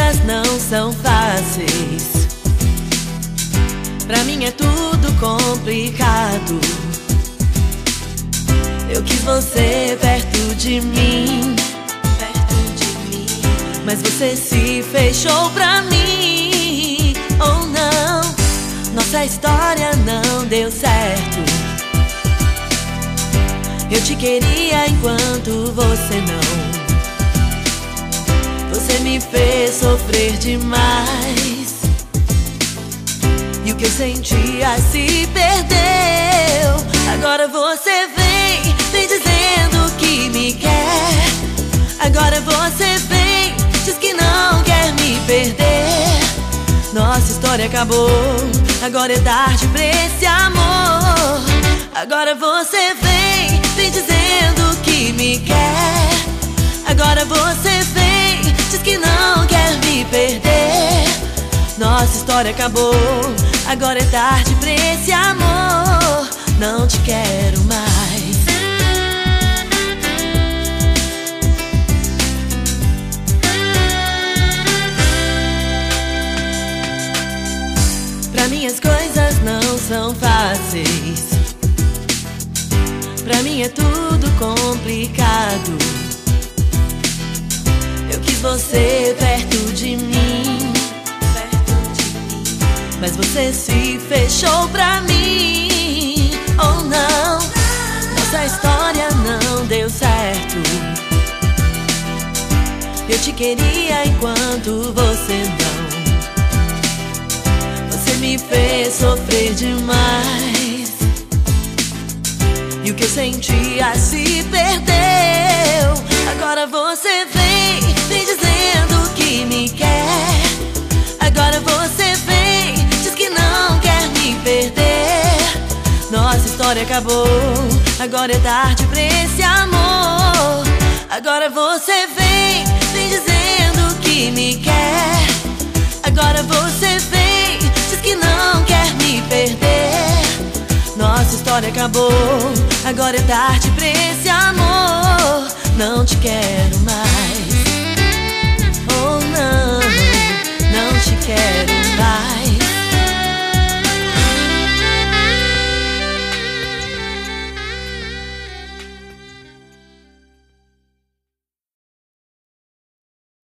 coisas não são fáceis. Pra mim é tudo complicado. Eu quis você perto de mim, mas você se fechou pra mim. Oh não, nossa história não deu certo. Eu te queria enquanto você não. Você me fez sofrer demais, e o que eu sentia se perdeu. Agora você vem dizendo que me quer. Agora você vem, diz que não quer me perder. Nossa história acabou, agora é tarde pra esse amor. Agora você vem dizendo que me quer. Agora você vem, diz que não quer me perder. Nossa história acabou, agora é tarde pra esse amor. Não te quero mais. Pra mim as coisas não são fáceis. Pra mim é tudo complicado. Eu quis você perto de mim, mas você se fechou pra mim. Oh não, nossa história não deu certo. Eu te queria enquanto você não. Você me fez sofrer demais, e o que eu sentia se perdeu. Agora você vem dizendo que me quer. Agora você vem, diz que não quer me perder. Nossa história acabou, agora é tarde pra esse amor. Agora você vem dizendo que me quer. Agora você vem, diz que não quer me perder. Nossa história acabou, agora é tarde pra esse amor. Não te quero mais.